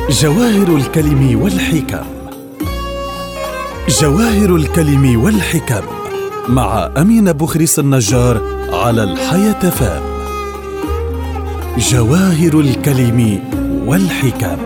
جواهر الكلم والحكم. جواهر الكلم والحكم مع أمين بخريس النجار على الحياة فام. جواهر الكلم والحكم.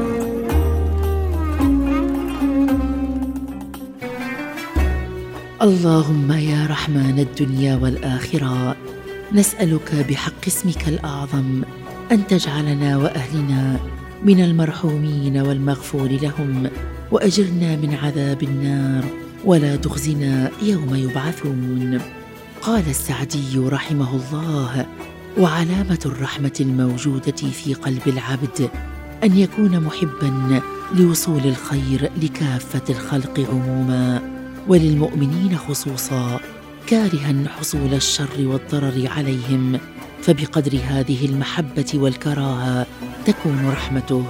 اللهم يا رحمن الدنيا والآخرة، نسألك بحق اسمك الأعظم أن تجعلنا وأهلنا من المرحومين والمغفور لهم، وأجرنا من عذاب النار ولا تخزنا يوم يبعثون. قال السعدي رحمه الله: وعلامة الرحمة الموجودة في قلب العبد أن يكون محباً لوصول الخير لكافة الخلق عموماً وللمؤمنين خصوصاً، كارها حصول الشر والضرر عليهم، فبقدر هذه المحبة والكراهة تكون رحمته.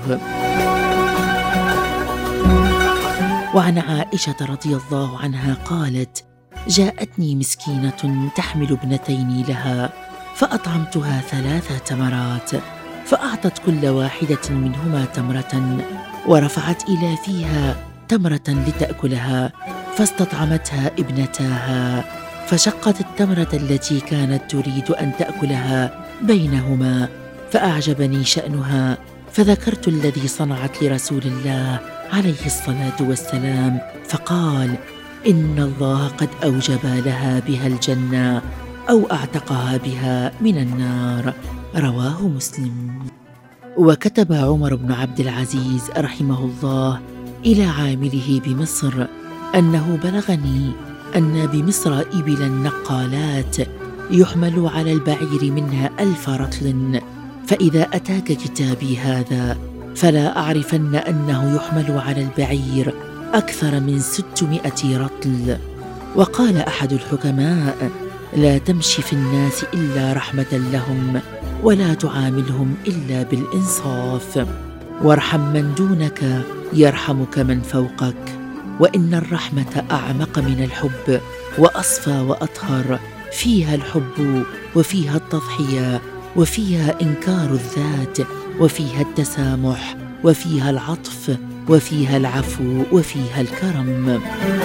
وعن عائشة رضي الله عنها قالت: جاءتني مسكينة تحمل ابنتين لها، فأطعمتها 3 تمرات، فأعطت كل واحدة منهما تمرة، ورفعت إلى فيها تمرة لتأكلها، فاستطعمتها ابنتاها، فشقت التمرة التي كانت تريد أن تأكلها بينهما، فأعجبني شأنها، فذكرت الذي صنعت لرسول الله عليه الصلاة والسلام، فقال: إن الله قد أوجب لها بها الجنة أو أعتقها بها من النار. رواه مسلم. وكتب عمر بن عبد العزيز رحمه الله إلى عامله بمصر أنه بلغني أن بمصر إبلا نقالات يحمل على البعير منها 1000 رطل، فإذا أتاك كتابي هذا فلا أعرفن أنه يحمل على البعير أكثر من 600 رطل. وقال أحد الحكماء: لا تمشي في الناس إلا رحمة لهم، ولا تعاملهم إلا بالإنصاف، وارحم من دونك يرحمك من فوقك، وإن الرحمة أعمق من الحب وأصفى وأطهر، فيها الحب وفيها التضحية وفيها إنكار الذات وفيها التسامح وفيها العطف وفيها العفو وفيها الكرم.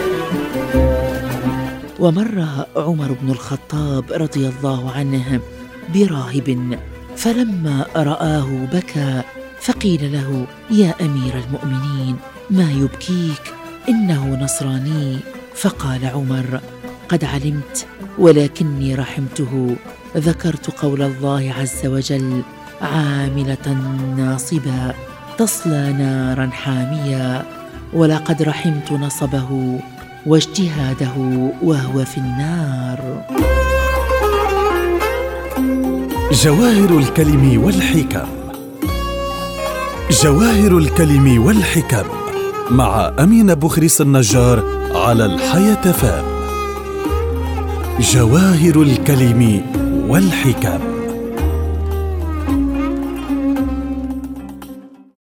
ومر عمر بن الخطاب رضي الله عنه براهب، فلما رآه بكى، فقيل له: يا أمير المؤمنين، ما يبكيك؟ إنه نصراني. فقال عمر: قد علمت، ولكني رحمته. ذكرت قول الله عز وجل: عاملة ناصبة تصلى نارا حامية، ولقد رحمت نصبه واجتهاده وهو في النار. جواهر الكلم والحكم. جواهر الكلم والحكم مع أمين بخريس النجار على الحياة فام. جواهر الكلم والحكم.